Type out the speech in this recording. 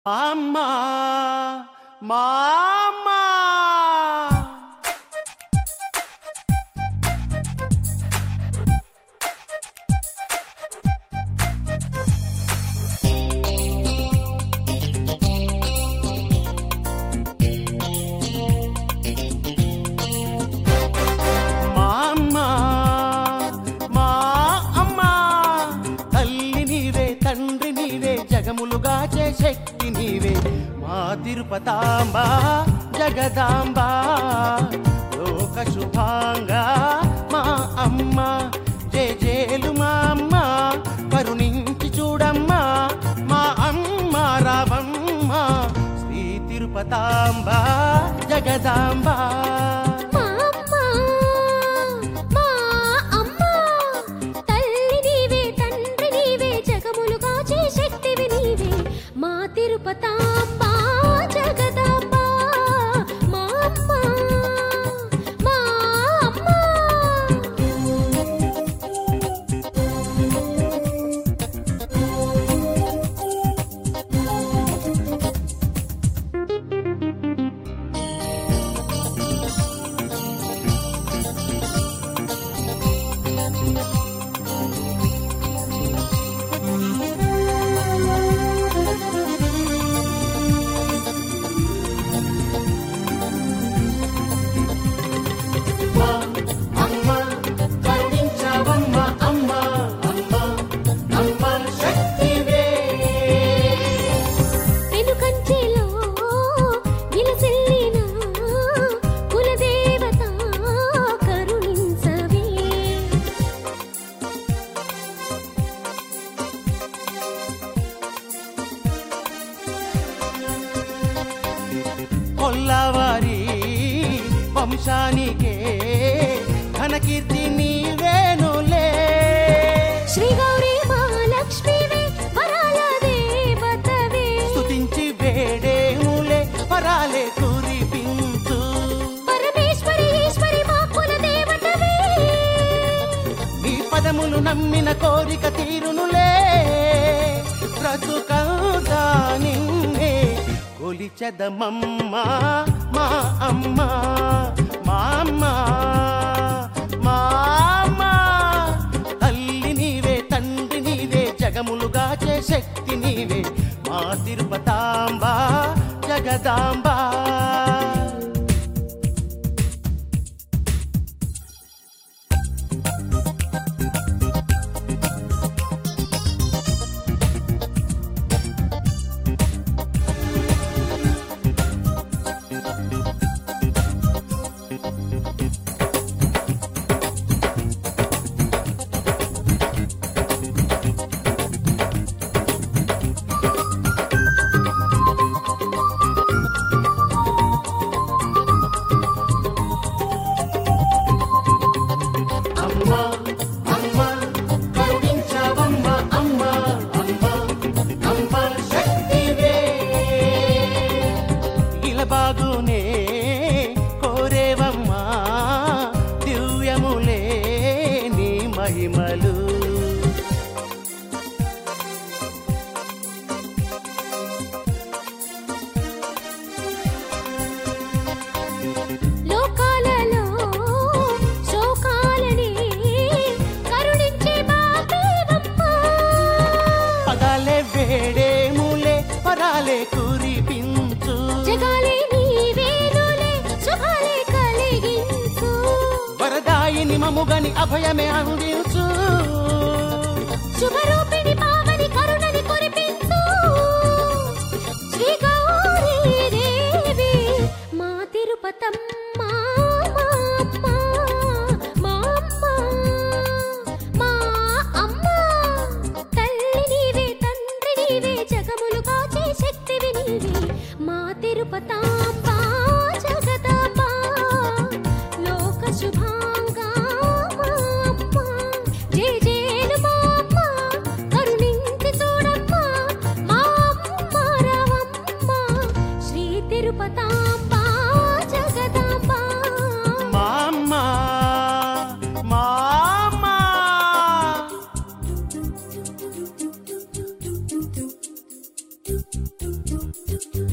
అమ్మా మా అమ్మా జగములుగాచే శక్తి నీవే మా తిరుపతాంబా జగదాంబా లోక శుభాంగా మా అమ్మ జేజేలు మా అమ్మ కరుణించి చూడమ్మా మా అమ్మ రావమ్మ శ్రీ తిరుపతాంబా జగదాంబా తిరుపతాంబా జగదాంబా మా అమ్మ మా అమ్మ కొల్లవారి వంశానికే ఘనకీర్తి నీవేనులే శ్రీ గౌరీ మహాలక్ష్మివే వరాల దేవతవే స్తుతించి వేడేములే వరాలే కురిపించు పరమేశ్వరి ఈశ్వరి మా కుల దేవతవే నీ పదములు నమ్మిన కోరిక తీరునులే బ్రతుకౌదా నిన్నే కొలిచెదమమ్మా మా అమ్మ మా అమ్మ మా అమ్మ తల్లి నీవే తండ్రి నీవే జగములుగాచే శక్తి నీవే మా తిరుపతాంబా జగదాంబా బాగునే కోరేవమ్మా దివ్యములే నీ మహిమలు లోకాలలో శోకాలని కరుణించే మా దేవమ్మ పదాలే వేడేములే పరాలే కురిపించు జగాలే నీవేనులే శుభాలే కలిగించు వరదాయిని మముగని అభయమే అందించు శుభరూపిణి పావని కరుణని కురిపించు శ్రీ గౌరీ దేవి మా తిరుపతమ్మ మా అమ్మ మా అమ్మ మా అమ్మ తల్లి నీవే తండ్రి నీవే జగములు కాచే శక్తివి నీవే మా తిరుపతాంబా జగదాంబా లోక శుభాంగా మా అమ్మ జేజేలు మా అమ్మ కరుణించి చూడమ్మా మా అమ్మ రావమ్మ శ్రీ తిరుపతాంబా జగదాంబా మా అమ్మ మా అమ్మ do do do do do do do do do do to